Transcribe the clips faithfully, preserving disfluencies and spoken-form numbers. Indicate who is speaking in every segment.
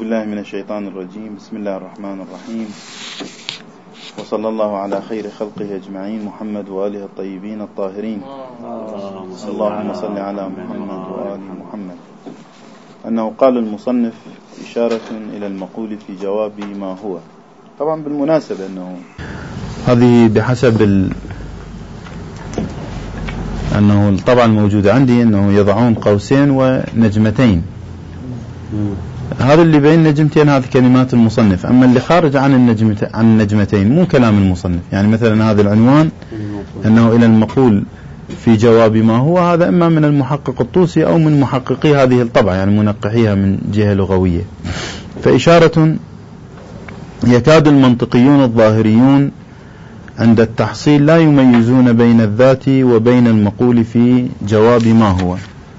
Speaker 1: بالله من الشيطان الرجيم. بسم الله الرحمن الرحيم، وصلى الله على خير خلقه أجمعين محمد وآله الطيبين الطاهرين. اللهم صل على محمد وآل محمد. أنه قال المصنف إشارة إلى المقول في جواب ما هو. طبعا بالمناسبة أنه
Speaker 2: هذه بحسب ال... أنه طبعا موجود عندي أنه يضعون قوسين ونجمتين. هذا اللي بين نجمتين هذه كلمات المصنف، أما اللي خارج عن النجمة عن النجمتين مو كلام المصنف. يعني مثلا هذا العنوان أنه إلى المقول في جواب ما هو، هذا إما من المحقق الطوسي أو من محققي هذه الطبعة، يعني منقحيها من جهة لغوية. فإشارة يكاد المنطقيون الظاهريون عند التحصيل لا يميزون بين الذات وبين المقول في جواب ما هو.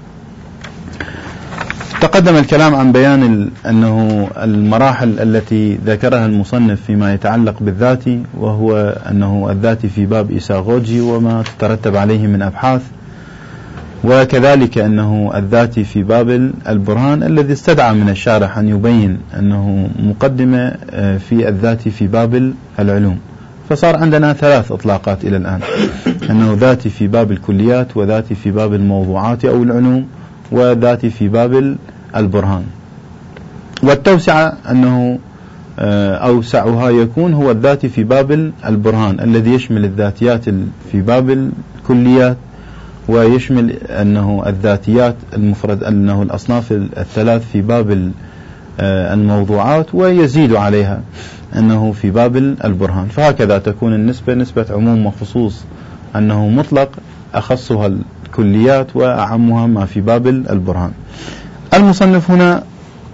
Speaker 2: تقدم الكلام عن بيان أنه المراحل التي ذكرها المصنف فيما يتعلق بالذات، وهو أنه الذات في باب إيساغوجي وما تترتب عليه من أبحاث، وكذلك أنه الذات في باب البرهان الذي استدعى من الشارح أن يبين أنه مقدمة في الذات في باب العلوم. فصار عندنا ثلاث إطلاقات إلى الآن، أنه ذاتي في باب الكليات، وذاتي في باب الموضوعات أو العلوم، وذاتي في باب البرهان. والتوسعة أنه أوسعها يكون هو الذاتي في باب البرهان الذي يشمل الذاتيات في باب الكليات، ويشمل أنه الذاتيات المفرد أنه الأصناف الثلاث في باب الموضوعات، ويزيد عليها أنه في باب البرهان. فهكذا تكون النسبة نسبة عموم وخصوص، أنه مطلق أخصها الكليات وأعمها ما في باب البرهان. المصنف هنا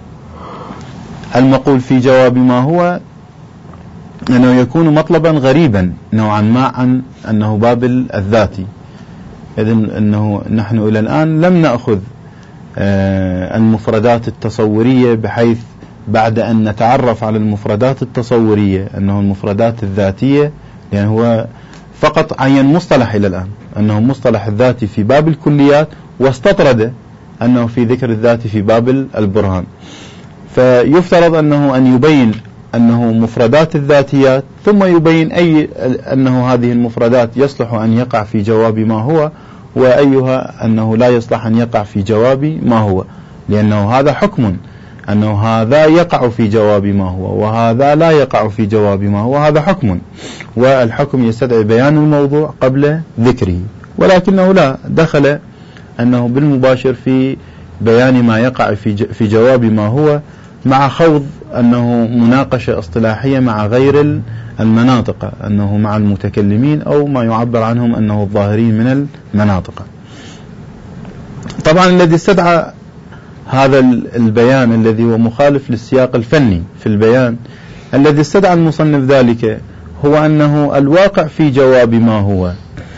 Speaker 2: المقول في جواب ما هو أنه يكون مطلبا غريبا نوعا ما عن أنه باب الذاتي. إذن أنه نحن إلى الآن لم نأخذ المفردات التصورية، بحيث بعد أن نتعرف على المفردات التصورية أنه المفردات الذاتية، يعني هو فقط عين مصطلح إلى الآن أنه مصطلح الذاتي في باب الكليات، واستطرد أنه في ذكر الذات في باب البرهان. فيفترض أنه أن يبين أنه مفردات الذاتيات، ثم يبين أي أنه هذه المفردات يصلح أن يقع في جواب ما هو، وأيها أنه لا يصلح أن يقع في جواب ما هو، لأنه هذا حكم أنه هذا يقع في جواب ما هو وهذا لا يقع في جواب ما هو، هذا حكم، والحكم يستدعي بيان الموضوع قبل ذكره. ولكنه لا دخل أنه بالمباشر في بيان ما يقع في في جواب ما هو، مع خوض أنه مناقشة اصطلاحية مع غير المناطق، أنه مع المتكلمين أو ما يعبر عنهم أنه الظاهرين من المناطق. طبعا الذي استدعى هذا البيان الذي هو مخالف للسياق الفني في البيان، الذي استدعى المصنف ذلك هو أنه الواقع في جواب ما هو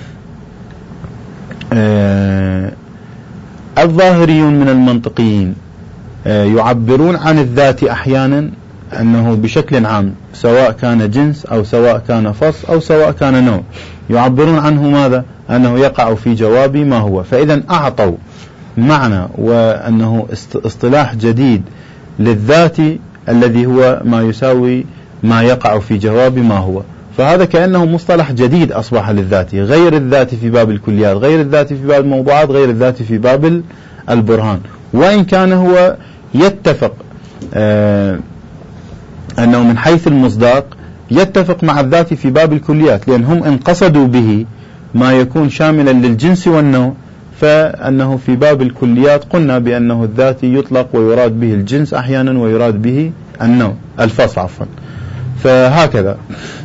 Speaker 2: آه الظاهريون من المنطقيين آه يعبرون عن الذات أحيانا أنه بشكل عام، سواء كان جنس أو سواء كان فصل أو سواء كان نوع، يعبرون عنه ماذا؟ أنه يقع في جواب ما هو. فإذا أعطوا معنى وأنه اصطلاح جديد للذات الذي هو ما يساوي ما يقع في جواب ما هو. فهذا كأنه مصطلح جديد أصبح للذات، غير الذات في باب الكليات، غير الذات في باب الموضوعات، غير الذات في باب البرهان. وإن كان هو يتفق آه أنه من حيث المصداق يتفق مع الذات في باب الكليات، لأنهم إن قصدوا به ما يكون شاملا للجنس والنوع، فأنه في باب الكليات قلنا بأنه الذاتي يطلق ويراد به الجنس أحيانا ويراد به النوع الفصل عفوا. فهكذا،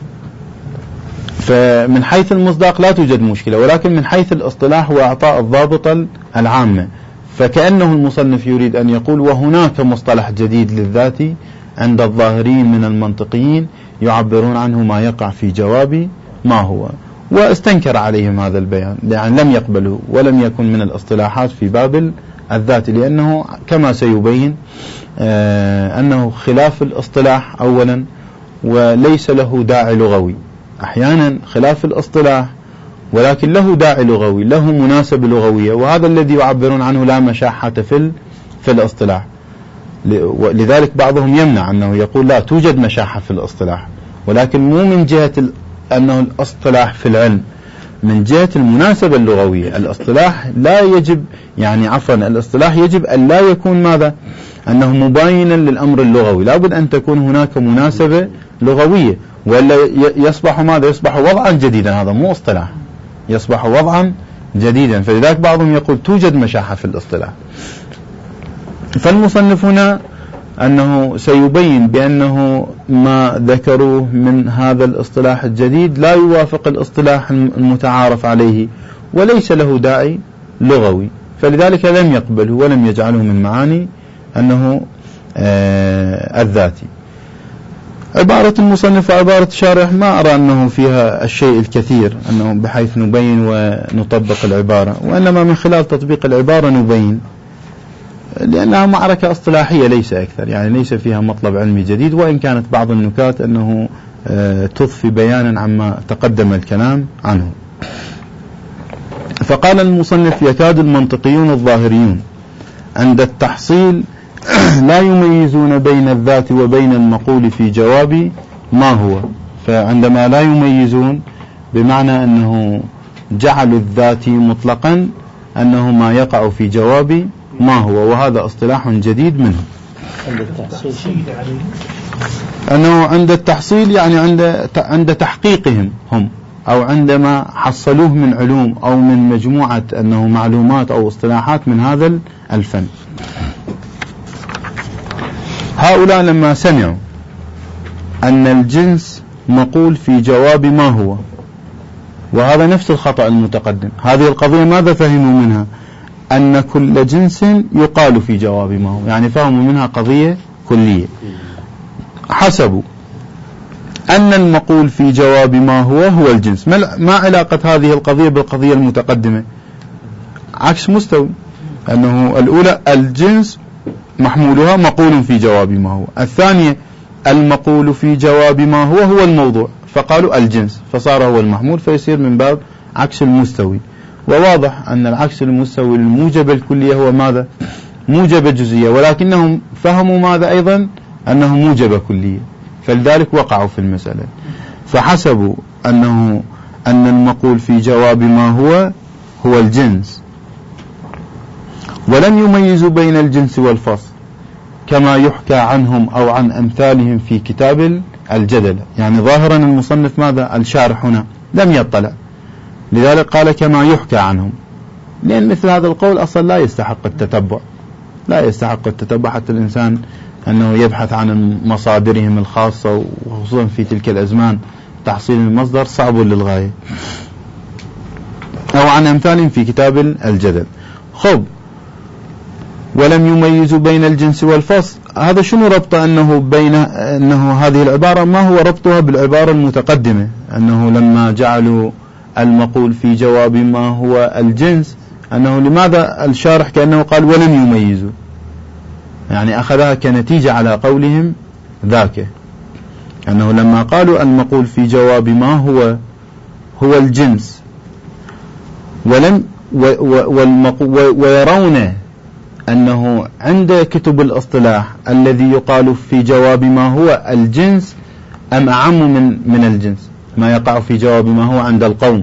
Speaker 2: فمن حيث المصداق لا توجد مشكلة، ولكن من حيث الاصطلاح وإعطاء الضابط العامة، فكأنه المصنف يريد أن يقول وهناك مصطلح جديد للذات عند الظاهرين من المنطقيين يعبرون عنه ما يقع في جواب ما هو. واستنكر عليهم هذا البيان، يعني لم يقبله ولم يكن من الاصطلاحات في باب الذات، لأنه كما سيبين آه أنه خلاف الاصطلاح أولا، وليس له داعي لغوي. أحيانا خلاف الاصطلاح ولكن له داعي لغوي، له مناسبة لغوية، وهذا الذي يعبرون عنه لا مشاحة في في الاصطلاح. لذلك بعضهم يمنع أنه يقول لا توجد مشاحة في الاصطلاح، ولكن مو من جهة أنه الاصطلاح في العلم، من جهة المناسبة اللغوية. الاصطلاح لا يجب يعني عفوا الاصطلاح يجب أن لا يكون ماذا أنه مباينا للأمر اللغوي، لابد أن تكون هناك مناسبة لغوية، ولا يصبح ماذا يصبح وضعا جديدا. هذا مو اصطلاح، يصبح وضعا جديدا. فلذلك بعضهم يقول توجد مشاحة في الاصطلاح. فالمصنف هنا أنه سيبين بأنه ما ذكروه من هذا الاصطلاح الجديد لا يوافق الاصطلاح المتعارف عليه وليس له داعي لغوي، فلذلك لم يقبله ولم يجعله من معاني أنه آه الذاتي. عبارة المصنف وعبارة الشارح ما أرى أنه فيها الشيء الكثير أنه بحيث نبين ونطبق العبارة، وإنما من خلال تطبيق العبارة نبين، لأنها معركة اصطلاحية ليس أكثر، يعني ليس فيها مطلب علمي جديد، وإن كانت بعض النكات أنه تضفي بيانا عما تقدم الكلام عنه. فقال المصنف: يكاد المنطقيون الظاهريون عند التحصيل لا يميزون بين الذات وبين المقول في جواب ما هو. فعندما لا يميزون بمعنى أنه جعلوا الذاتي مطلقا أنه ما يقع في جواب ما هو، وهذا اصطلاح جديد منه. أنه عند التحصيل يعني عند عند تحقيقهم هم، أو عندما حصلوه من علوم أو من مجموعة أنه معلومات أو اصطلاحات من هذا الفن. هؤلاء لما سمعوا أن الجنس مقول في جواب ما هو، وهذا نفس الخطأ المتقدم، هذه القضية ماذا فهموا منها؟ أن كل جنس يقال في جواب ما هو، يعني فهموا منها قضية كلية. حسبوا أن المقول في جواب ما هو هو الجنس. ما علاقة هذه القضية بالقضية المتقدمة؟ عكس مستوي، أنه الأولى الجنس محمولها مقول في جواب ما هو، الثانية المقول في جواب ما هو هو الموضوع، فقالوا الجنس فصار هو المحمول، فيصير من باب عكس المستوي. وواضح أن العكس المستوي الموجب الكلية هو ماذا؟ موجب جزئية، ولكنهم فهموا ماذا أيضا؟ أنه موجب كلية، فلذلك وقعوا في المسألة. فحسبوا أنه أن المقول في جواب ما هو هو الجنس، ولم يميزوا بين الجنس والفصل كما يحكى عنهم أو عن أمثالهم في كتاب الجدل. يعني ظاهرا المصنف ماذا؟ الشارح هنا لم يطلع، لذلك قال كما يحكى عنهم، لأن مثل هذا القول أصلا لا يستحق التتبع، لا يستحق التتبع حتى الإنسان أنه يبحث عن مصادرهم الخاصة، وخصوصا في تلك الأزمان تحصيل المصدر صعب للغاية، أو عن أمثالهم في كتاب الجدل. خب، ولم يميزوا بين الجنس والفصل، هذا شنو ربط أنه بين أنه هذه العبارة ما هو ربطها بالعبارة المتقدمة، أنه لما جعلوا المقول في جواب ما هو الجنس، أنه لماذا الشارح كأنه قال ولم يميزوا، يعني أخذها كنتيجة على قولهم ذاك، أنه لما قالوا المقول في جواب ما هو هو الجنس ولم ويرون أنه عند كتب الاصطلاح الذي يقال في جواب ما هو الجنس أم أعم من من الجنس، ما يقع في جواب ما هو عند القوم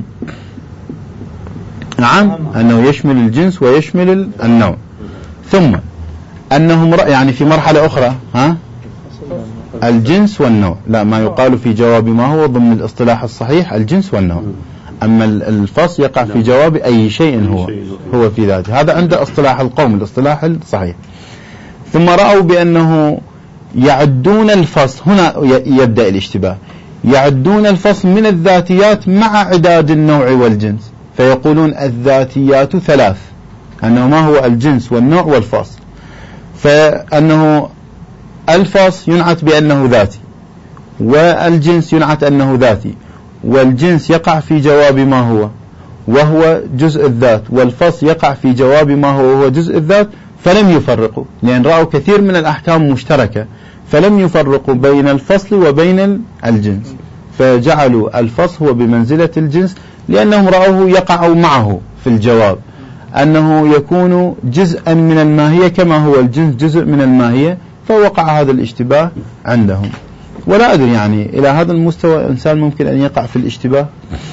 Speaker 2: نعم أنه يشمل الجنس ويشمل النوع، ثم أنهم يعني في مرحلة أخرى ها الجنس والنوع، لا، ما يقال في جواب ما هو ضمن الاصطلاح الصحيح الجنس والنوع، أما الفصل يقع في جواب أي شيء هو هو في ذاته. هذا عند اصطلاح القوم الاصطلاح الصحيح. ثم رأوا بأنه يعدون الفصل، هنا يبدأ الاشتباه، يعدون الفصل من الذاتيات مع عداد النوع والجنس، فيقولون الذاتيات ثلاث، أنه ما هو الجنس والنوع والفصل، فأنه الفصل ينعت بأنه ذاتي، والجنس ينعت أنه ذاتي، والجنس يقع في جواب ما هو وهو جزء الذات، والفصل يقع في جواب ما هو وهو جزء الذات، فلم يفرقوا، لأن رأوا كثير من الأحكام مشتركة، فلم يفرقوا بين الفصل وبين الجنس، فجعلوا الفصل هو بمنزلة الجنس، لأنهم رأوه يقع معه في الجواب، أنه يكون جزءا من الماهية كما هو الجنس جزء من الماهية، فوقع هذا الاشتباه عندهم. ولا أدري يعني إلى هذا المستوى الإنسان ممكن أن يقع في الاشتباه،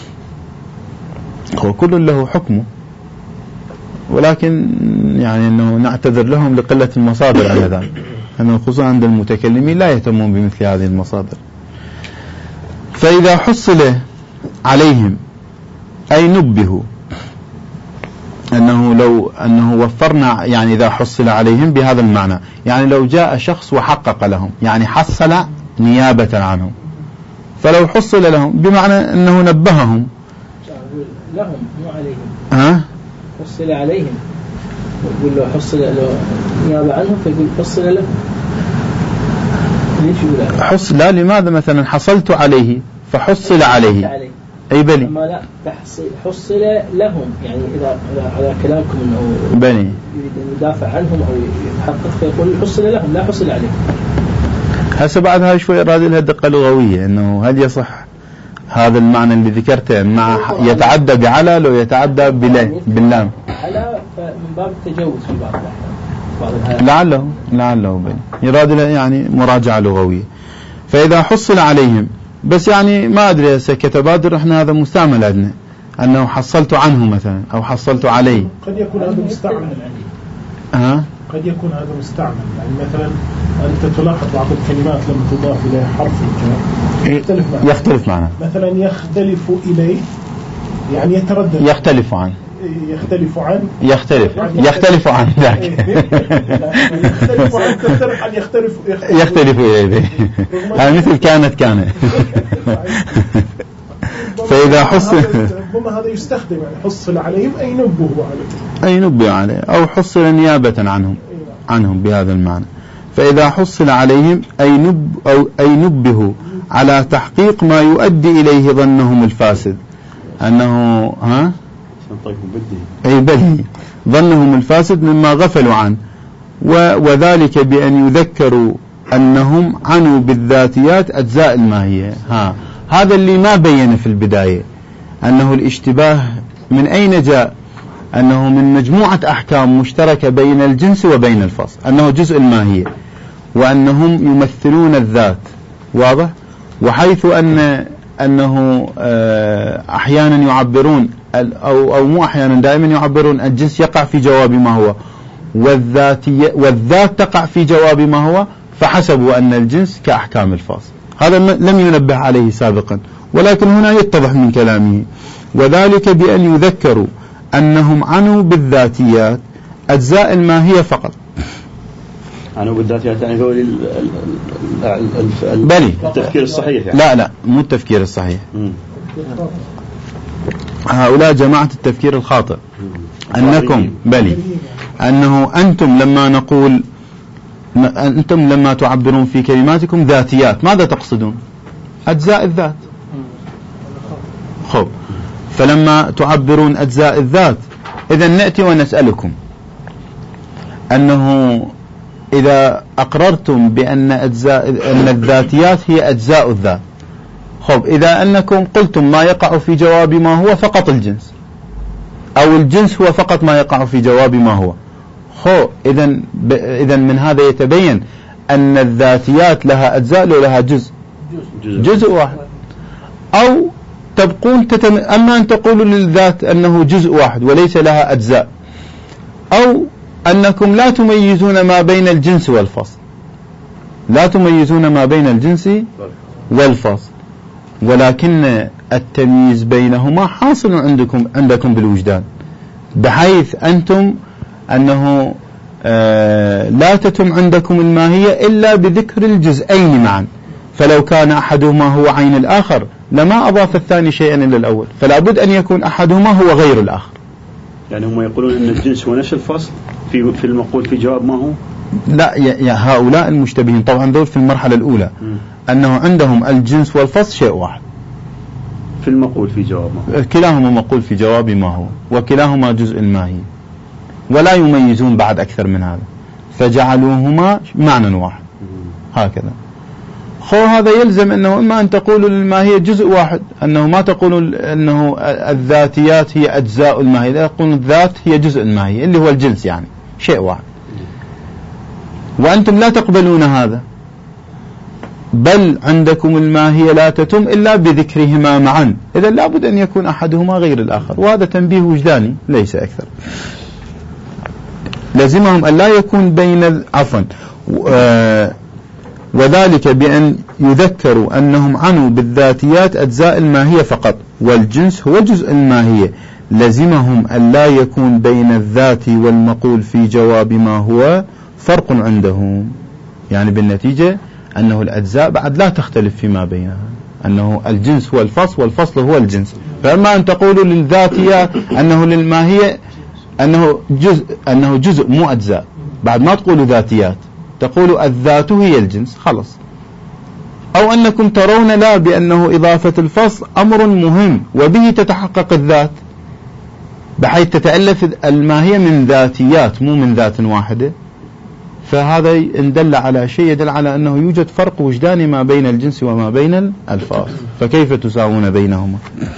Speaker 2: هو كل له حكمه، ولكن يعني أنه نعتذر لهم لقلة المصادر على ذلك، أنه خصوصا عند المتكلمين لا يهتمون بمثل هذه المصادر. فإذا حصل عليهم أي نبهوا، أنه لو أنه وفرنا، يعني إذا حصل عليهم بهذا المعنى، يعني لو جاء شخص وحقق لهم، يعني حصل نيابة عنهم، فلو حصل لهم بمعنى أنه نبههم
Speaker 3: لهم مو عليهم.
Speaker 2: ها؟
Speaker 3: حصل عليهم، يقول له حصل له نيابة عنهم، فيقول حصل له. ليش يقول
Speaker 2: حصل؟ لا، لماذا مثلا حصلت عليه فحصل عليه؟
Speaker 3: عليه.
Speaker 2: أي بلي.
Speaker 3: أما لا تحصل حصل لهم، يعني إذا على كلامكم إنه
Speaker 2: بني
Speaker 3: يريد أن يدافع عنهم أو يحقق، فيقول حصل لهم لا حصل عليه.
Speaker 2: هسه بعد هاي شوي رادي لها دقة لغوية، إنه هل يصح هذا المعنى اللي ذكرته مع يتعدى بعلى لو يتعدى بلا باللام؟
Speaker 3: على من باب التجوز في بعض الأحيان.
Speaker 2: لعله لعله بني يراد له يعني مراجعة لغوية. فإذا حصل عليهم، بس يعني ما أدري هسه كتبادر إحنا هذا مستعمل عندنا، أنه حصلت عنه مثلا أو حصلت عليه.
Speaker 4: قد يكون هذا مستعمل.
Speaker 2: ها؟
Speaker 4: قد يكون هذا مستعمل، يعني مثلا أنت تلاحظ بعض الكلمات لما تضاف إليه حرف الجر يختلف معه.
Speaker 2: يختلف معنا.
Speaker 4: مثلا يختلف إليه، يعني يتردد.
Speaker 2: يختلف عن.
Speaker 4: يختلف عن.
Speaker 2: يختلف. يختلف عن ذاك.
Speaker 4: يختلف عن تختلف عن يختلف.
Speaker 2: يختلف إليه. هذا مثل كانت كانت. فإذا حصل.
Speaker 4: ربما هذا يستخدم، يعني حصل عليهم أي نبه عليه.
Speaker 2: أي نبه عليه أو حصل نيابة عنهم عنهم بهذا المعنى. فإذا حصل عليهم أي نب أو أي نبه على تحقيق ما يؤدي إليه ظنهم الفاسد، أنه ها أي بل ظنهم الفاسد مما غفلوا عنه، وذلك بأن يذكروا أنهم عنوا بالذاتيات أجزاء الماهية. ها هذا اللي ما بين في البداية، أنه الاشتباه من أين جاء؟ أنه من مجموعة أحكام مشتركة بين الجنس وبين الفصل، أنه جزء الماهية، وأنهم يمثلون الذات، واضح؟ وحيث أن أنه أحيانا يعبرون أو أو مو أحيانا دائما يعبرون الجنس يقع في جواب ما هو، والذاتية والذات تقع في جواب ما هو، فحسبوا أن الجنس كأحكام الفصل. هذا لم ينبه عليه سابقا، ولكن هنا يتضح من كلامه، وذلك بأن يذكروا أنهم عنوا بالذاتيات أجزاء الماهية فقط.
Speaker 5: عنوا بالذاتيات يعني ذول التفكير الصحيح يعني.
Speaker 2: لا لا مو التفكير الصحيح، هؤلاء جماعة التفكير الخاطئ. أنكم بلي أنه أنتم لما نقول أنتم لما تعبرون في كلماتكم ذاتيات، ماذا تقصدون؟ أجزاء الذات. خب فلما تعبرون أجزاء الذات، إذن نأتي ونسألكم أنه إذا أقررتم بأن أجزاء أن الذاتيات هي أجزاء الذات، خب إذا أنكم قلتم ما يقع في جواب ما هو فقط الجنس، أو الجنس هو فقط ما يقع في جواب ما هو، خو إذن ب... إذن من هذا يتبين أن الذاتيات لها أجزاء ولها جزء جزء, جزء واحد. أو تبقون تتم... أما أن تقولوا للذات أنه جزء واحد وليس لها أجزاء، أو أنكم لا تميزون ما بين الجنس والفصل، لا تميزون ما بين الجنس والفصل، ولكن التمييز بينهما حاصل عندكم عندكم بالوجدان، بحيث أنتم أنه آه لا تتم عندكم الماهية إلا بذكر الجزئين معا، فلو كان أحدهما هو عين الآخر لما أضاف الثاني شيئا إلى الأول، فلا بد أن يكون أحدهما هو غير الآخر.
Speaker 5: يعني هم يقولون أن الجنس هو نفس الفصل في في المقول في جواب ما هو؟
Speaker 2: لا، يا هؤلاء المشتبهين طبعا دول في المرحلة الأولى م. أنه عندهم الجنس والفصل شيء واحد
Speaker 5: في المقول في جواب ما هو،
Speaker 2: كلاهما مقول في جواب ما هو، وكلاهما جزء الماهي، ولا يميزون بعد أكثر من هذا، فجعلوهما معنى واحد هكذا. خو هذا يلزم أنه إما أن تقولوا للماهية جزء واحد، أنه ما تقولوا أنه الذاتيات هي أجزاء الماهية، لا، يقولون الذات هي جزء الماهية اللي هو الجنس، يعني شيء واحد. وأنتم لا تقبلون هذا، بل عندكم الماهية لا تتم إلا بذكرهما معا، إذا لابد أن يكون أحدهما غير الآخر، وهذا تنبيه وجداني ليس أكثر. لازمهم أن لا يكون بين عفوا وذلك بأن يذكروا أنهم عنوا بالذاتيات أجزاء الماهية فقط، والجنس هو جزء الماهية. لازمهم أن لا يكون بين الذات والمقول في جواب ما هو فرق عندهم، يعني بالنتيجة أنه الأجزاء بعد لا تختلف فيما بينها، أنه الجنس هو الفصل والفصل هو الجنس. فأما أن تقولوا للذاتيات أنه للماهية أنه جزء أنه جزء مو أجزاء، بعد ما تقولوا ذاتيات تقولوا الذات هي الجنس خلص. أو أنكم ترون لا بأنه إضافة الفصل أمر مهم وبه تتحقق الذات، بحيث تتألف الماهية من ذاتيات مو من ذات واحدة، فهذا إن دل على شيء يدل على أنه يوجد فرق وجداني ما بين الجنس وما بين الألفاظ، فكيف تساوون بينهما؟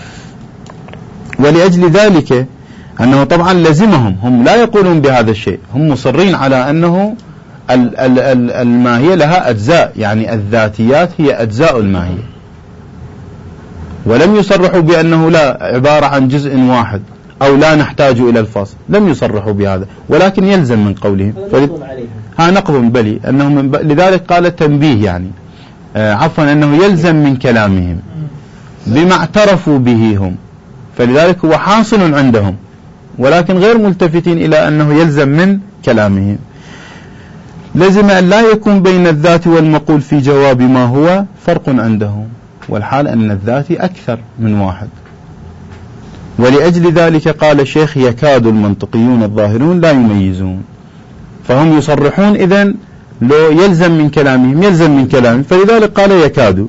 Speaker 2: ولأجل ذلك أنه طبعا لزمهم، هم لا يقولون بهذا الشيء، هم مصرين على أنه الماهية لها أجزاء، يعني الذاتيات هي أجزاء الماهية، ولم يصرحوا بأنه لا عبارة عن جزء واحد أو لا نحتاج إلى الفصل، لم يصرحوا بهذا، ولكن يلزم من قولهم ها نقض بلي أنه من ب... لذلك قال تنبيه، يعني آه عفوا أنه يلزم من كلامهم بما اعترفوا به هم، فلذلك هو حاصل عندهم ولكن غير ملتفتين إلى أنه يلزم من كلامهم. لازم أن لا يكون بين الذات والمقول في جواب ما هو فرق عندهم، والحال أن الذات أكثر من واحد. ولأجل ذلك قال الشيخ يكاد المنطقيون الظاهرون لا يميزون، فهم يصرحون إذن لو يلزم من كلامهم يلزم من كلامهم، فلذلك قال يكاد،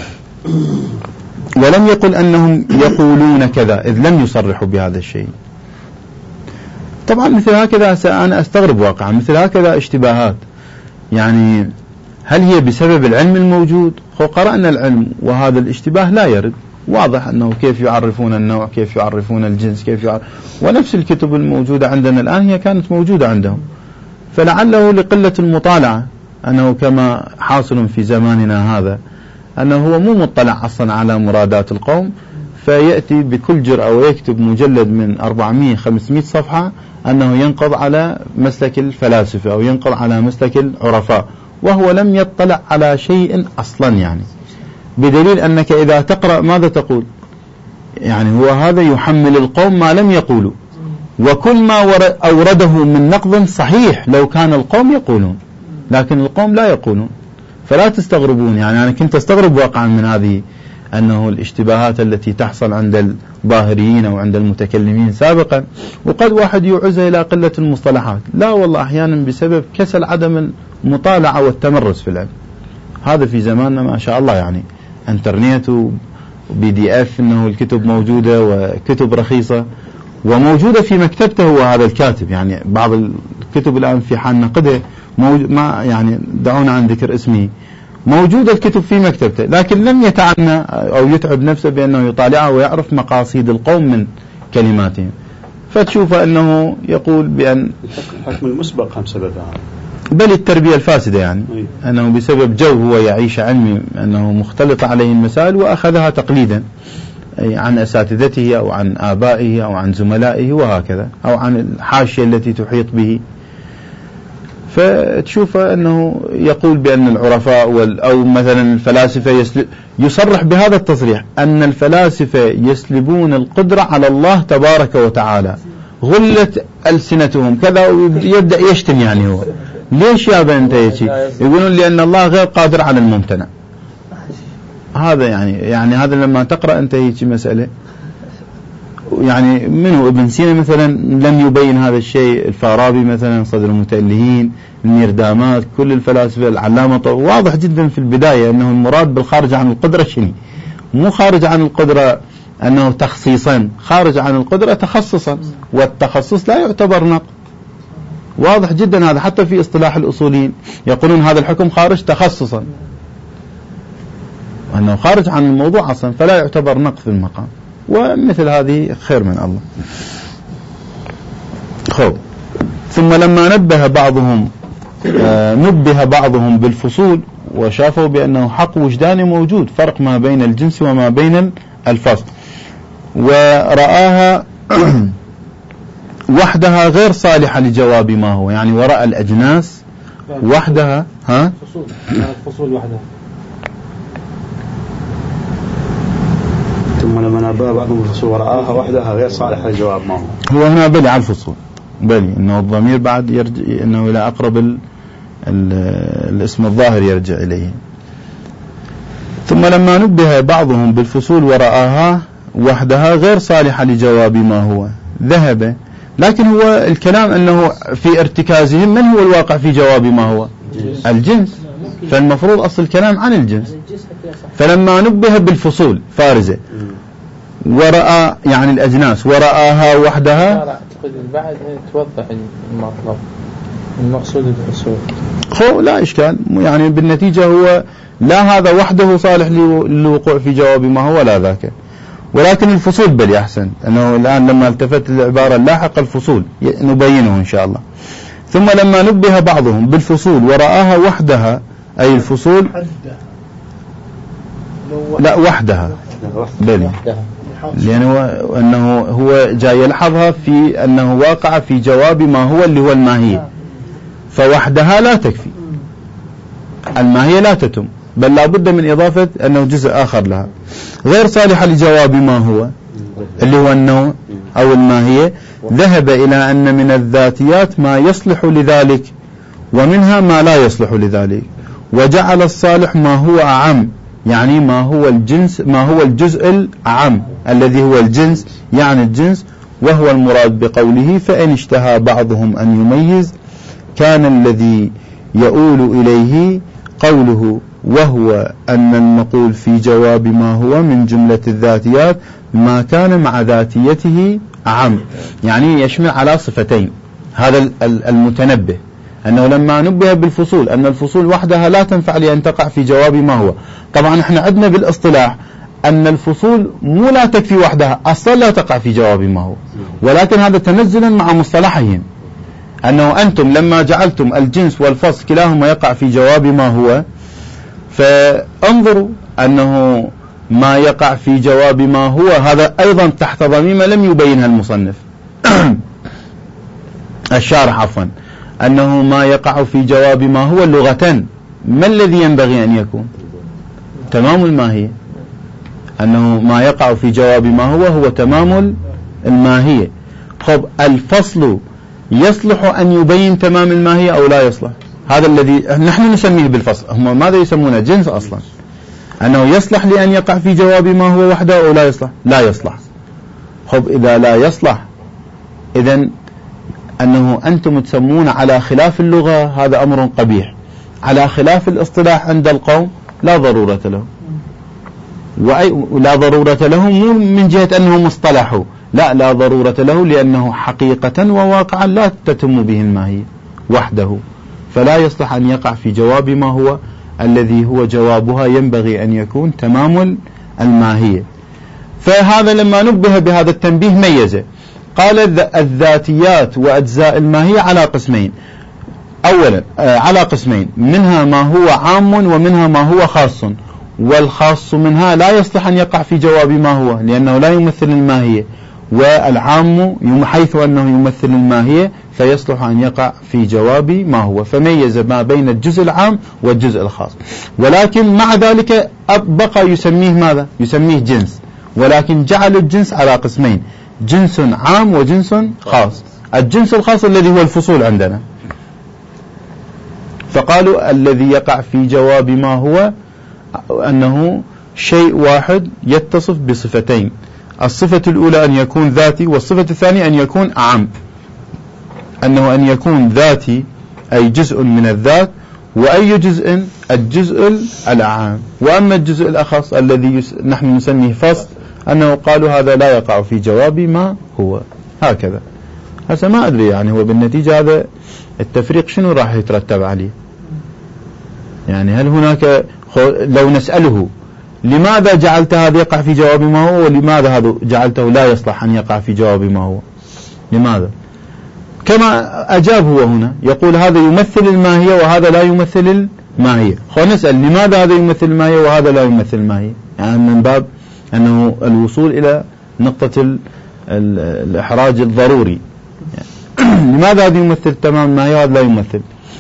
Speaker 2: ولم يقل أنهم يقولون كذا إذ لم يصرحوا بهذا الشيء. طبعا مثل هكذا أنا أستغرب واقعا، مثل هكذا اشتباهات، يعني هل هي بسبب العلم الموجود؟ هو قرأنا العلم وهذا الاشتباه لا يرد، واضح أنه كيف يعرفون النوع، كيف يعرفون الجنس، كيف يعرف، ونفس الكتب الموجودة عندنا الآن هي كانت موجودة عندهم، فلعله لقلة المطالعة، أنه كما حاصل في زماننا هذا أنه هو مو مطلع أصلا على مرادات القوم، فيأتي بكل جرأة ويكتب مجلد من أربعمائة خمسمائة صفحة أنه ينقض على مسلك الفلاسفة أو ينقض على مسلك العرفاء، وهو لم يطلع على شيء أصلا، يعني بدليل أنك إذا تقرأ ماذا تقول؟ يعني هو هذا يحمل القوم ما لم يقولوا، وكل ما أورده من نقض صحيح لو كان القوم يقولون، لكن القوم لا يقولون، فلا تستغربون. يعني أنا كنت أستغرب واقعا من هذه، أنه الاشتباهات التي تحصل عند الظاهريين أو عند المتكلمين سابقا، وقد واحد يعزها إلى قلة المصطلحات، لا والله أحيانا بسبب كسل عدم المطالعة والتمرس في العلم. هذا في زماننا ما شاء الله، يعني انترنت وبي دي اف، انه الكتب موجودة وكتب رخيصة وموجودة في مكتبته هو هذا الكاتب، يعني بعض الكتب الآن في حال نقدها ما يعني دعونا عن ذكر اسمه، موجودة الكتب في مكتبته، لكن لم يتعنى أو يتعب نفسه بأنه يطالعها ويعرف مقاصد القوم من كلماتهم، فتشوف أنه يقول بأن
Speaker 5: الحكم المسبق هم سببها،
Speaker 2: بل التربية الفاسدة، يعني أنه بسبب جو هو يعيش علمي أنه مختلط عليه المسائل وأخذها تقليدا عن أساتذته أو عن آبائه أو عن زملائه وهكذا، أو عن الحاشية التي تحيط به، فتشوف أنه يقول بأن العرفاء أو مثلا الفلاسفة يصرح بهذا التصريح أن الفلاسفة يسلبون القدرة على الله تبارك وتعالى، غلت ألسنتهم كذا، ويبدأ يشتم. يعني هو ليش يا بنت يجي؟ يقولون لأن الله غير قادر على الممتنع. هذا يعني يعني هذا لما تقرأ أنت هيك مسألة، يعني منه ابن سينا مثلا لم يبين هذا الشيء، الفارابي مثلا صدر المتألهين، الميردامات، كل الفلاسفة، العلامة واضح جدا في البداية أنه المراد بالخارج عن القدرة شنو؟ مو خارج عن القدرة أنه تخصيصا، خارج عن القدرة تخصصا، والتخصص لا يعتبر نقض، واضح جدا هذا. حتى في اصطلاح الأصوليين يقولون هذا الحكم خارج تخصصا، أنه خارج عن الموضوع أصلا، فلا يعتبر نقض في المقام، ومثل هذه خير من الله. خب ثم لما نبه بعضهم آه نبه بعضهم بالفصول وشافوا بأنه حق وجداني موجود، فرق ما بين الجنس وما بين الفصل، ورآها وحدها غير صالحة لجواب ما هو، يعني ورأى الأجناس وحدها. ها
Speaker 3: فصول الفصول وحدها.
Speaker 5: ثم لما نبه بعضهم بالفصول ورآها وحدها غير صالحة لجواب ما هو،
Speaker 2: هو هنا بلي على الفصول، بلي إنه الضمير بعد يرجع إنه إلى أقرب ال ال الاسم الظاهر يرجع إليه. ثم لما نبه بعضهم بالفصول ورآها وحدها غير صالحة لجواب ما هو ذهب، لكن هو الكلام أنه في ارتكازهم من هو الواقع في جواب ما هو الجنس, الجنس. فالمفروض أصل الكلام عن الجنس. فلما نبه بالفصول فارزة ورأى يعني الأجناس ورآها وحدها،
Speaker 3: أعتقد بعد توضح المطلب المقصود الفصول.
Speaker 2: هو لا إشكال، يعني بالنتيجة هو لا هذا وحده صالح للوقوع في جواب ما هو لا ذاك، ولكن الفصول بلي أحسن، أنه الآن لما التفت للعبارة اللاحقة الفصول نبينه إن شاء الله. ثم لما نبه بعضهم بالفصول ورآها وحدها، أي الفصول لا وحدها بلي، لأنه أنه هو جاي يلحظها في أنه واقع في جواب ما هو اللي هو الماهية، فوحدها لا تكفي، الماهية لا تتم، بل لا بد من إضافة أنه جزء آخر لها غير صالحة لجواب ما هو اللي هو النوع أو الماهية. ذهب إلى أن من الذاتيات ما يصلح لذلك ومنها ما لا يصلح لذلك، وجعل الصالح ما هو أعم، يعني ما هو الجنس ما هو الجزء الأعم الذي هو الجنس، يعني الجنس، وهو المراد بقوله فإن اشتهى بعضهم أن يميز كان الذي يؤول إليه قوله، وهو أن المقول في جواب ما هو من جملة الذاتيات ما كان مع ذاتيته أعم، يعني يشمل على صفتين. هذا المتنبه أنه لما نبه بالفصول أن الفصول وحدها لا تنفع لأن تقع في جواب ما هو. طبعا احنا عندنا بالاصطلاح أن الفصول مو لا تكفي وحدها، أصلا لا تقع في جواب ما هو، ولكن هذا تنزلا مع مصطلحهم، أنه أنتم لما جعلتم الجنس والفصل كلاهما يقع في جواب ما هو، فانظروا أنه ما يقع في جواب ما هو هذا أيضا تحت ضميمة لم يبينها المصنف الشارح عفوا، أنه ما يقع في جواب ما هو لغة ما الذي ينبغي أن يكون تمام الماهية، أنه ما يقع في جواب ما هو هو تمام الماهية. خب الفصل يصلح أن يبين تمام الماهية أو لا يصلح؟ هذا الذي نحن نسميه بالفصل، هم ماذا يسمونه جنس أصلا، أنه يصلح لأن يقع في جواب ما هو وحده أو لا يصلح؟ لا يصلح. خب إذا لا يصلح إذن أنه أنتم تسمون على خلاف اللغة هذا أمر قبيح، على خلاف الاصطلاح عند القوم لا ضرورة له، ولا ضرورة له مو من جهة أنهم اصطلحوا، لا لا ضرورة له لأنه حقيقة وواقعا لا تتم به الماهية وحده، فلا يصلح أن يقع في جواب ما هو الذي هو جوابها ينبغي أن يكون تمام الماهية. فهذا لما نبه بهذا التنبيه ميزه، قال الذاتيات وأجزاء الماهية على قسمين، أولا على قسمين، منها ما هو عام ومنها ما هو خاص، والخاص منها لا يصلح أن يقع في جواب ما هو لأنه لا يمثل الماهية، والعام حيث أنه يمثل الماهية فيصلح أن يقع في جواب ما هو، فميز ما بين الجزء العام والجزء الخاص. ولكن مع ذلك بقى يسميه ماذا؟ يسميه جنس، ولكن جعل الجنس على قسمين، جنس عام وجنس خاص. الجنس الخاص الذي هو الفصول عندنا، فقالوا الذي يقع في جواب ما هو أنه شيء واحد يتصف بصفتين، الصفة الأولى أن يكون ذاتي، والصفة الثانية أن يكون أعم، أنه أن يكون ذاتي أي جزء من الذات، وأي جزء؟ الجزء الأعم. وأما الجزء الأخص الذي يس... نحن نسميه فصل، أنه قالوا هذا لا يقع في جواب ما هو، هكذا. هسه ما أدري يعني هو بالنتيجة هذا التفريق شنو راح يترتب عليه، يعني هل هناك لو نسأله لماذا جعلت هذا يقع في جواب ما هو ولماذا هذا جعلته لا يصلح أن يقع في جواب ما هو، لماذا؟ كما أجاب هو هنا، يقول هذا يمثل الماهية وهذا لا يمثل الماهية. خلينا نسأل لماذا هذا يمثل الماهية وهذا لا يمثل الماهية؟ يعني من باب أنه الوصول إلى نقطة ال ال الإحراج الضروري. يعني لماذا هذا يمثل تمام الماهية وهذا لا يمثل؟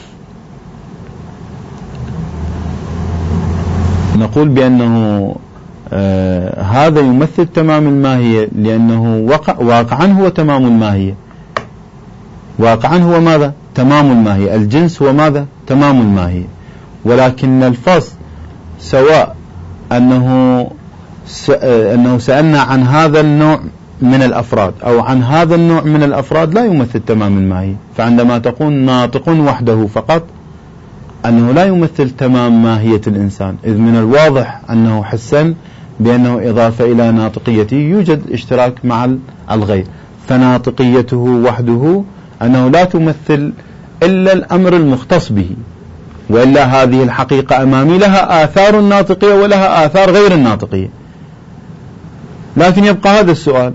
Speaker 2: نقول بأنه آه هذا يمثل تمام الماهية لأنه وقع واقعا هو تمام الماهية. واقعا هو ماذا؟ تمام الماهية. الجنس هو ماذا؟ تمام الماهية. ولكن الفصل سواء أنه أنه سألنا عن هذا النوع من الأفراد أو عن هذا النوع من الأفراد لا يمثل تمام الماهية. فعندما تقول ناطق وحده فقط أنه لا يمثل تمام ماهية الإنسان، إذ من الواضح أنه حسا بأنه إضافة إلى ناطقيته يوجد اشتراك مع الغير، فناطقيته وحده أنه لا تمثل إلا الأمر المختص به، وإلا هذه الحقيقة أمامي لها آثار الناطقية ولها آثار غير الناطقية. لكن يبقى هذا السؤال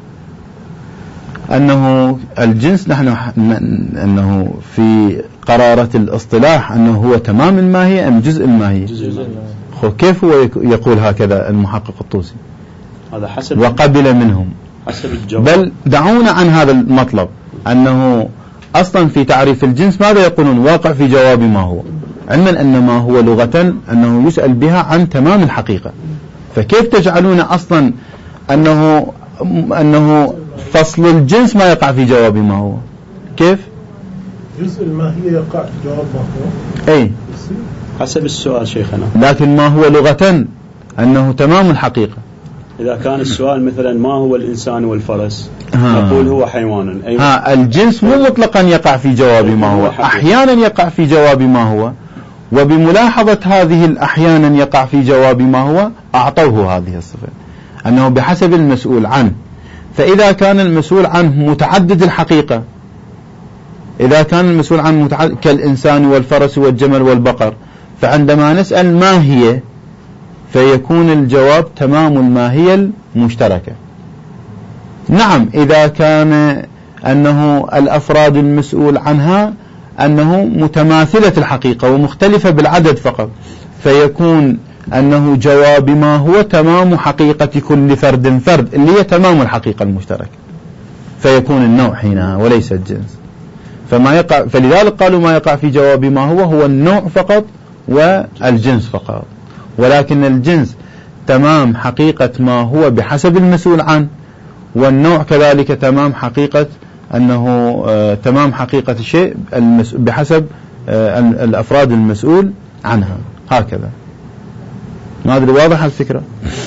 Speaker 2: أنه الجنس نحن أنه في قرارة الاصطلاح أنه هو تمام الماهية أم جزء الماهية؟ كيف هو يقول هكذا المحقق الطوسي؟
Speaker 5: هذا حسب
Speaker 2: وقبل منهم
Speaker 5: حسب الجواب.
Speaker 2: بل دعونا عن هذا المطلب، أنه أصلا في تعريف الجنس ماذا يقولون؟ واقع في جواب ما هو، علما أن ما هو لغة أنه يسأل بها عن تمام الحقيقة. فكيف تجعلون أصلا أنه أنه فصل الجنس ما يقع في جواب ما هو؟ كيف؟
Speaker 4: جزء الماهية يقع في جواب ما هو.
Speaker 2: أي
Speaker 5: حسب السؤال شيخنا. لكن
Speaker 2: ما هو لغة أنه تمام الحقيقة.
Speaker 5: إذا كان السؤال مثلا ما هو الإنسان والفرس نقول هو حيوان. أيوة.
Speaker 2: ها الجنس مو مطلقا يقع في جواب ما هو، أحيانا يقع في جواب ما هو، وبملاحظة هذه الأحيانا يقع في جواب ما هو أعطوه هذه الصفة أنه بحسب المسؤول عنه. فإذا كان المسؤول عنه متعدد الحقيقة، إذا كان المسؤول عنه متعدد كالإنسان والفرس والجمل والبقر، فعندما نسأل ما هي فيكون الجواب تمام الماهية المشتركة. نعم إذا كان أنه الأفراد المسؤول عنها أنه متماثلة الحقيقة ومختلفة بالعدد فقط، فيكون أنه جواب ما هو تمام حقيقة كل فرد فرد اللي هي تمام الحقيقة المشتركة، فيكون النوع حينها وليس الجنس. فما يقع فلذلك قالوا ما يقع في جواب ما هو هو النوع فقط والجنس فقط، ولكن الجنس تمام حقيقة ما هو بحسب المسؤول عنه، والنوع كذلك تمام حقيقة أنه آه تمام حقيقة الشيء بحسب آه الأفراد المسؤول عنها. هكذا. ما أدري واضح الفكرة؟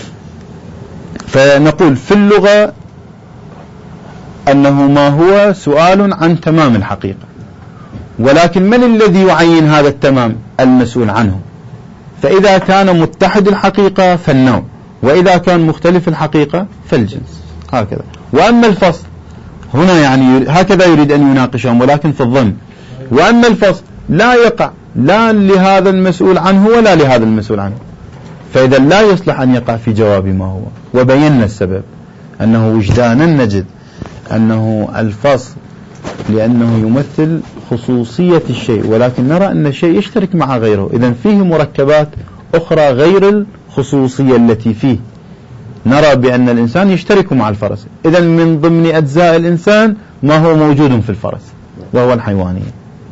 Speaker 2: فنقول في اللغة أنه ما هو سؤال عن تمام الحقيقة، ولكن من الذي يعين هذا التمام؟ المسؤول عنه. فإذا كان متحد الحقيقة فالنوع، وإذا كان مختلف الحقيقة فالجنس. هكذا. وأما الفصل هنا يعني هكذا يريد أن يناقشهم، ولكن في الظن. وأما الفصل لا يقع لا لهذا المسؤول عنه ولا لهذا المسؤول عنه، فإذا لا يصلح أن يقع في جواب ما هو. وبينا السبب أنه وجدانا نجد أنه الفصل لأنه يمثل خصوصية الشيء، ولكن نرى أن الشيء يشترك مع غيره، إذن فيه مركبات أخرى غير الخصوصية التي فيه. نرى بأن الإنسان يشترك مع الفرس، إذن من ضمن أجزاء الإنسان ما هو موجود في الفرس وهو الحيوانية.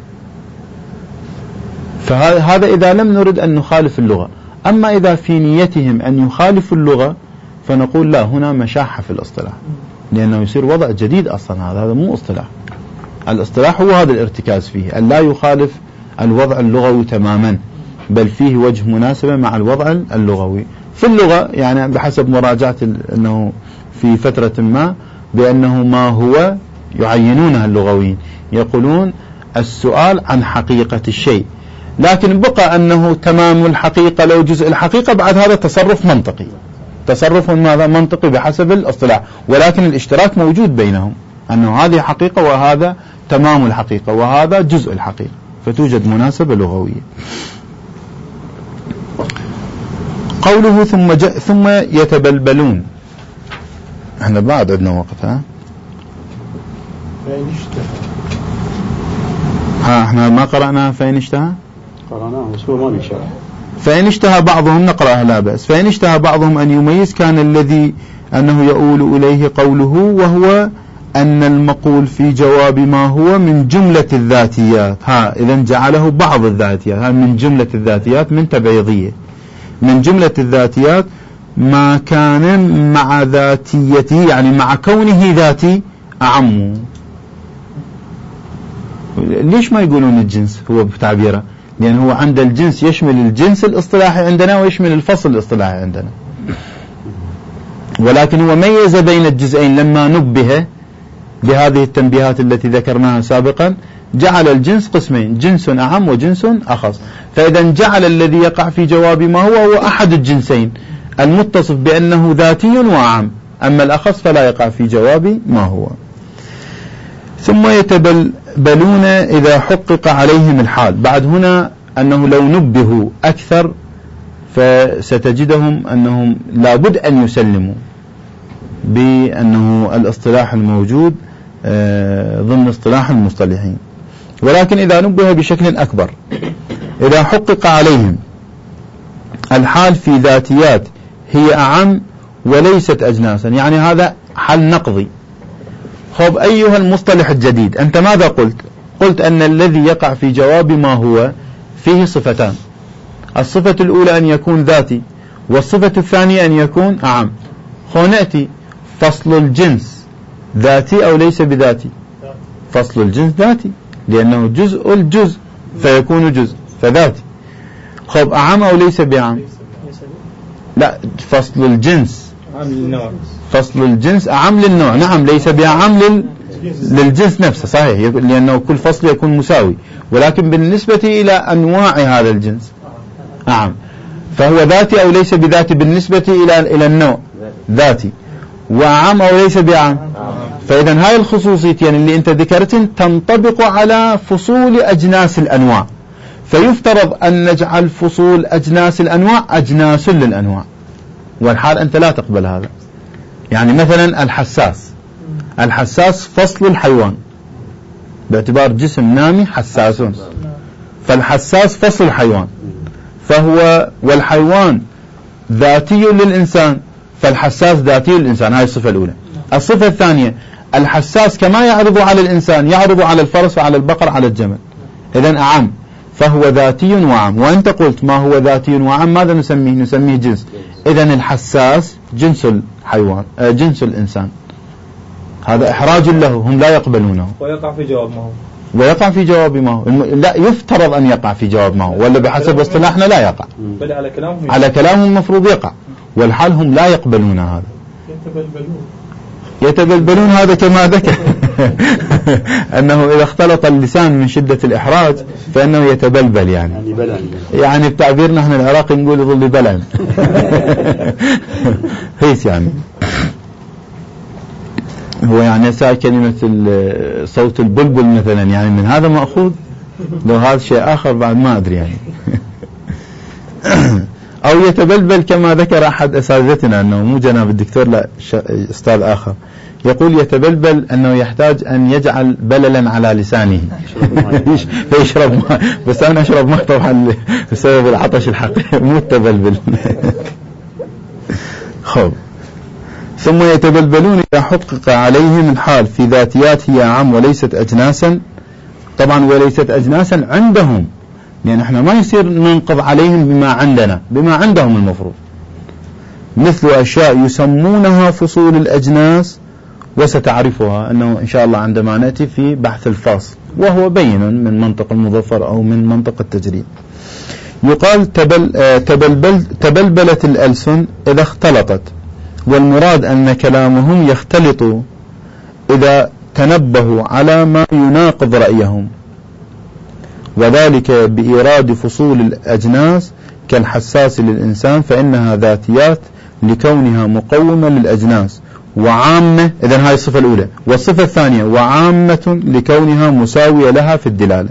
Speaker 2: فهذا إذا لم نرد أن نخالف اللغة. أما إذا في نيتهم أن يخالفوا اللغة فنقول لا، هنا مشاحة في الاصطلاح، لأنه يصير وضع جديد أصلا. هذا هذا مو اصطلاح. الاصطلاح هو هذا الارتكاز فيه، أن لا يخالف الوضع اللغوي تماما، بل فيه وجه مناسبة مع الوضع اللغوي. في اللغة يعني بحسب مراجعة أنه في فترة ما بأنه ما هو يعينونها اللغويين، يقولون السؤال عن حقيقة الشيء، لكن بقى أنه تمام الحقيقة لو جزء الحقيقة، بعد هذا تصرف منطقي، تصرف ماذا منطقي بحسب الاصطلاح، ولكن الاشتراك موجود بينهم، أنه هذه حقيقة وهذا تمام الحقيقة وهذا جزء الحقيقة، فتوجد مناسبة لغوية. قوله ثم ج... ثم يتبلبلون، احنا بعد عندنا وقت. ها
Speaker 4: فإن اشتهى
Speaker 2: ها احنا ما قرأناها فإن اشتهى
Speaker 5: قرأناها بس هو ما بيشرح.
Speaker 2: فإن اشتهى بعضهم نقرأها لا بأس. فإن اشتهى بعضهم أن يميز كان الذي أنه يؤول إليه قوله وهو أن المقول في جواب ما هو من جملة الذاتيات. ها إذن جعله بعض الذاتيات، ها من جملة الذاتيات من تبعيضية. من جملة الذاتيات ما كان مع ذاتيته يعني مع كونه ذاتي أعم. ليش ما يقولون الجنس هو بتعبيره؟ لأن هو عند الجنس يشمل الجنس الاصطلاحي عندنا ويشمل الفصل الاصطلاحي عندنا، ولكن هو ميز بين الجزئين لما نبه بهذه التنبيهات التي ذكرناها سابقا. جعل الجنس قسمين، جنس أعم وجنس أخص. فإذا جعل الذي يقع في جواب ما هو هو أحد الجنسين المتصف بأنه ذاتي وأعم، أما الأخص فلا يقع في جواب ما هو. ثم يتبلبلون إذا حقق عليهم الحال. بعد هنا أنه لو نبهوا أكثر فستجدهم أنهم لابد أن يسلموا بأنه الاصطلاح الموجود ضمن اصطلاح المصطلحين، ولكن إذا نبه بشكل أكبر إذا حقق عليهم الحال في ذاتيات هي أعم وليست أجناسا، يعني هذا حل نقضي. خب أيها المصطلح الجديد أنت ماذا قلت؟ قلت أن الذي يقع في جواب ما هو فيه صفتان، الصفة الأولى أن يكون ذاتي والصفة الثانية أن يكون أعم. خو نأتي فصل الجنس ذاتي أو ليس بذاتي؟ فصل الجنس ذاتي لأنه جزء الجزء فيكون جزء فذاتي. خب أعم أو ليس بأعم؟ لا، فصل الجنس فصل الجنس أعم للنوع، نعم ليس بأعم لل... للجنس نفسه صحيح، لأنه كل فصل يكون مساوي، ولكن بالنسبة إلى أنواع هذا الجنس أعم. فهو ذاتي أو ليس بذاتي بالنسبة إلى إلى النوع ذاتي، وأعم أو ليس بأعم. فإذا هاي الخصوصيتين يعني اللي أنت ذكرتن تنطبق على فصول أجناس الأنواع، فيفترض أن نجعل فصول أجناس الأنواع أجناس للأنواع، والحال أنت لا تقبل هذا. يعني مثلا الحساس، الحساس فصل الحيوان باعتبار جسم نامي حساسون، فالحساس فصل الحيوان فهو، والحيوان ذاتي للإنسان فالحساس ذاتي للإنسان. هاي الصفة الأولى. الصفة الثانية الحساس كما يعرض على الإنسان يعرض على الفرس وعلى البقر على الجمل، إذن أعم، فهو ذاتي وعام. وأنت قلت ما هو ذاتي وعام ماذا نسميه؟ نسميه جنس. إذن الحساس جنس الحيوان آه جنس الإنسان، هذا إحراج له، هم لا يقبلونه.
Speaker 3: ويقع في جواب ما هو
Speaker 2: ويقع في جواب ما هو لا يفترض أن يقع في جواب ما هو، ولا بحسب اصطلاحنا لا يقع،
Speaker 3: بل على كلامهم
Speaker 2: على كلامهم المفروض يقع، والحال هم لا يقبلون هذا.
Speaker 4: يتبلبلون
Speaker 2: يتبلبلون هذا كما ذكر أنه إذا اختلط اللسان من شدة الإحراج فإنه يتبلبل، يعني يعني بتعبيرنا احنا العراقي نقول يظل بلعن هيس يعني هو يعني ساعة كلمة صوت البلبل مثلا يعني من هذا مأخوذ، لو هذا شيء آخر بعد ما أدري يعني أو يتبلبل كما ذكر أحد أساتذتنا أنه مو جناب الدكتور لا أستاذ آخر يقول يتبلبل أنه يحتاج أن يجعل بللا على لسانه فيشرب ماء، بس أنا أشرب ماء طبعا بسبب العطش الحقيقي مو التبلبل خب. ثم يتبلبلون إذا حقق عليهم الحال في ذاتيات هي عام وليست أجناسا. طبعا وليست أجناسا عندهم، لأن احنا ما يصير ننقض عليهم بما عندنا، بما عندهم المفروض، مثل أشياء يسمونها فصول الأجناس وستعرفها أنه إن شاء الله عندما نأتي في بحث الفاصل، وهو بين من منطق المظفر أو من منطق التجريد. يقال تبل تبلبل تبلبلت الألسن إذا اختلطت، والمراد أن كلامهم يختلط إذا تنبهوا على ما يناقض رأيهم، وذلك بإيراد فصول الأجناس كالحساس للإنسان فإنها ذاتيات لكونها مقومة للأجناس، وعامة، إذن هذه الصفة الأولى. والصفة الثانية وعامة لكونها مساوية لها في الدلالة،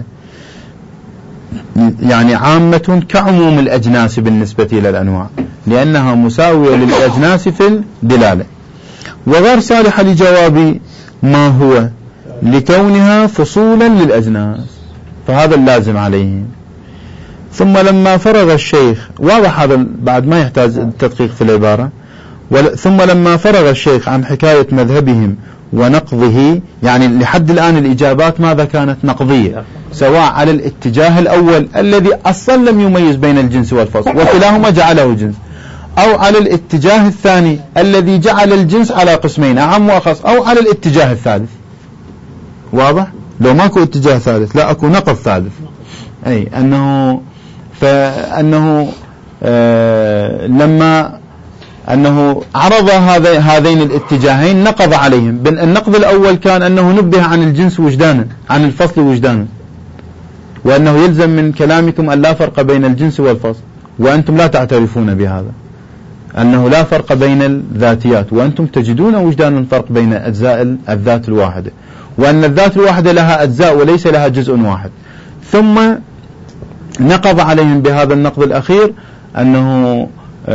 Speaker 2: يعني عامة كعموم الأجناس بالنسبة إلى الأنواع لأنها مساوية للأجناس في الدلالة، وغير صالحة لجواب ما هو لكونها فصولا للأجناس. فهذا اللازم عليهم. ثم لما فرغ الشيخ، واضح هذا بعد ما يحتاج التدقيق في العبارة، ثم لما فرغ الشيخ عن حكاية مذهبهم ونقضه، يعني لحد الآن الإجابات ماذا كانت؟ نقضية، سواء على الاتجاه الأول الذي أصلا لم يميز بين الجنس والفصل وكلاهما جعله جنس، أو على الاتجاه الثاني الذي جعل الجنس على قسمين أعم وأخص، أو على الاتجاه الثالث. واضح؟ لو ماكو اتجاه ثالث لا أكو نقض ثالث، أي أنه فأنه آه لما أنه عرض هذين الاتجاهين نقض عليهم. النقض الأول كان أنه نبه عن الجنس وجدانا، عن الفصل وجدانا، وأنه يلزم من كلامكم أن لا فرق بين الجنس والفصل، وأنتم لا تعترفون بهذا، أنه لا فرق بين الذاتيات، وأنتم تجدون وجدانا الفرق بين أجزاء الذات الواحدة، وأن الذات الواحدة لها أجزاء وليس لها جزء واحد. ثم نقض عليهم بهذا النقض الأخير أنه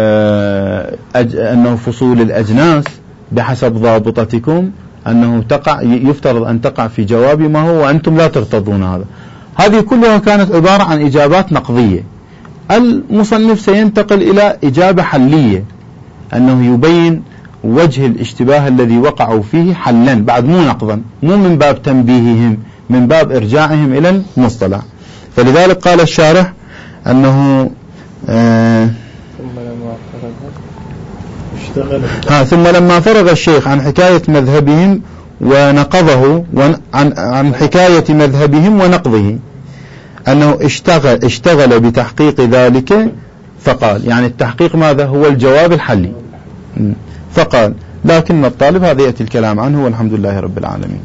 Speaker 2: أنه فصول الأجناس بحسب ضابطتكم أنه تقع، يفترض أن تقع في جواب ما هو، وأنتم لا ترتضون هذا. هذه كلها كانت عبارة عن إجابات نقضية. المصنف سينتقل إلى إجابة حلية، أنه يبين وجه الاشتباه الذي وقعوا فيه حلا، بعد مو نقضا، مو من باب تنبيههم، من باب إرجاعهم إلى المصطلح. فلذلك قال الشارح أنه آه ها ثم لما فرغ الشيخ عن حكاية مذهبهم ونقضه، عن عن حكاية مذهبهم ونقضه، أنه اشتغل اشتغل بتحقيق ذلك، فقال يعني التحقيق ماذا؟ هو الجواب الحلي. فقال لكن الطالب، هذا يأتي الكلام عنه، والحمد لله رب العالمين.